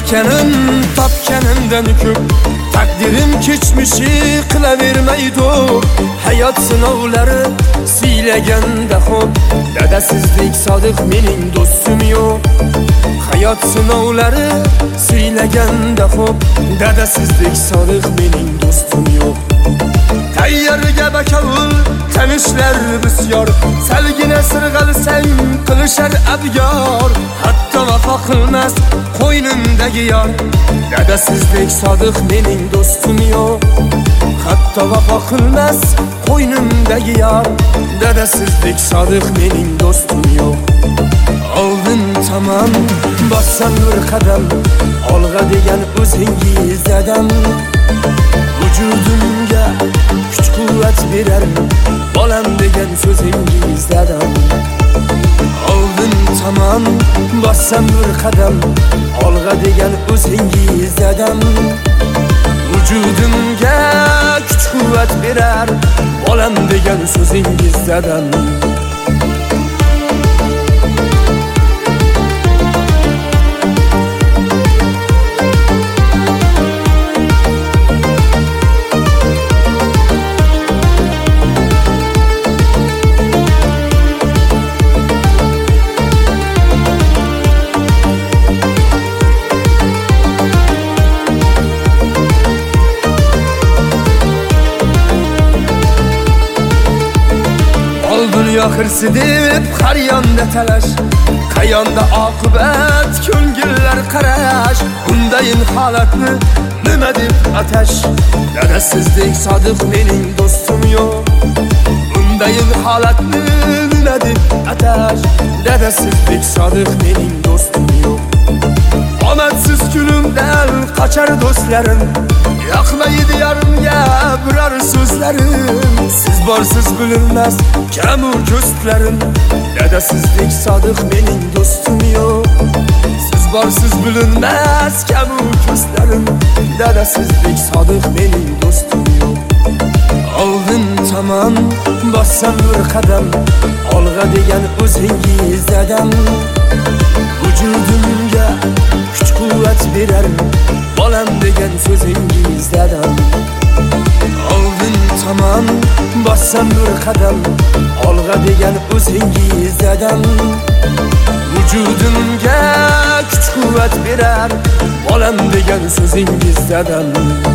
topganimdan ko'p taqdirim kechmishi qilavermaydi. Hayot sinovlari siylaganda xo'p, dadasizlik sodiq mening do'stim yo'q. Hayot sinovlari siylaganda xo'p, dadasizlik sodiq mening do'stim yo'q. Tayyorga bakavul tanishlar bisyor, salgina sirg'alsang qilishar abyor. Hatto vafo qilmas qo'ynimdagi yor, dadasizlik sodiq mening do'stim yo'q. Hatto vafo qilmas qo'ynimdagi yor, dadasizlik sodiq mening do'stim yo'q. Oldin tamam bossam bir qadam, olg'a degan o'zingiz dadam. Vujudimga kuch quvvat berar bolam degan so'zingiz dadam. Oldin tamam bossam bir qadam, olg'a degan o'zingiz dadam. Vujudimga kuch quvvat berar bolam degan so'zingiz dadam. Dünya hırsı deb har yonda talash, qayonda oqibat ko'ngillar qarash. Bundayin holatni nima deb atash, dadasizlik sodiq mening do'stim yo'q. Bundayin holatni nima deb atash, dadasizlik sodiq mening do'stim yo'q. Omadsiz kunimdan qochar do'stlarim, yoqmaydi yarimga biror so'zlarim. Siz borsiz bilinmas kamu ko'zlarim, dadasizlik sodiq mening do'stim yo'q. Siz borsiz bilinmas kamu ko'zlarim, dadasizlik sodiq mening do'stim yo'q. Oldin tamam bossam bir qadam, olg'a degan o'zingiz dadam. Vujudimga kuch quvvat berar bolam degan so'zingiz dadam. Oldin tamam bossam bir qadam, olg'a degan o'zingiz dadam. Vujudimga kuch quvvat berar bolam degan so'zingiz dadam.